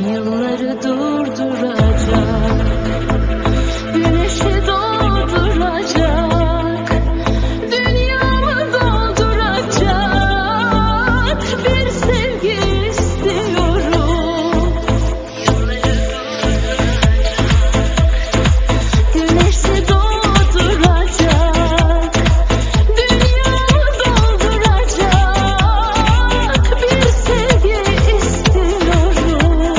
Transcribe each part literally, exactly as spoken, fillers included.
Yılları durduracak, güneşi dolduracak, dünyamı dolduracak bir sevgi istiyorum. Güneşi dolduracak, dünyamı dolduracak bir sevgi istiyorum.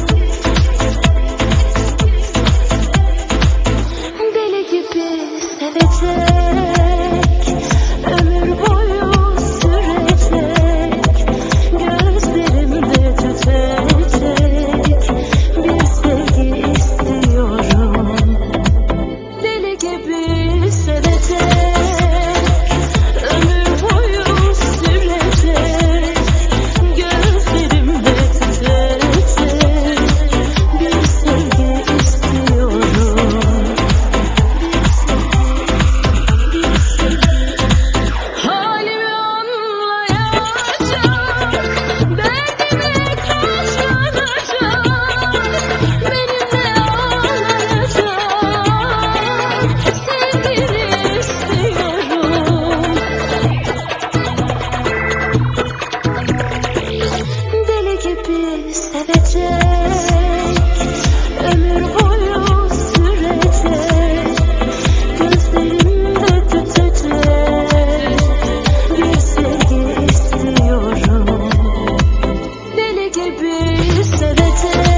Deli gibi sevecek, ömür boyu sürecek, gözlerimde tütecek bir sevgi istiyorum. Deli gibi sevecek, ömür boyu sürecek, gözlerimde tütecek bir sevgi istiyorum. Halimi anlayacak, derdime katlanacak, benimle ağlayacak sevgili istiyorum. Deli gibi sevecek, ömür boyu sürecek, gözlerimde tütecek bir sevgi istiyorum. Deli gibi sevecek.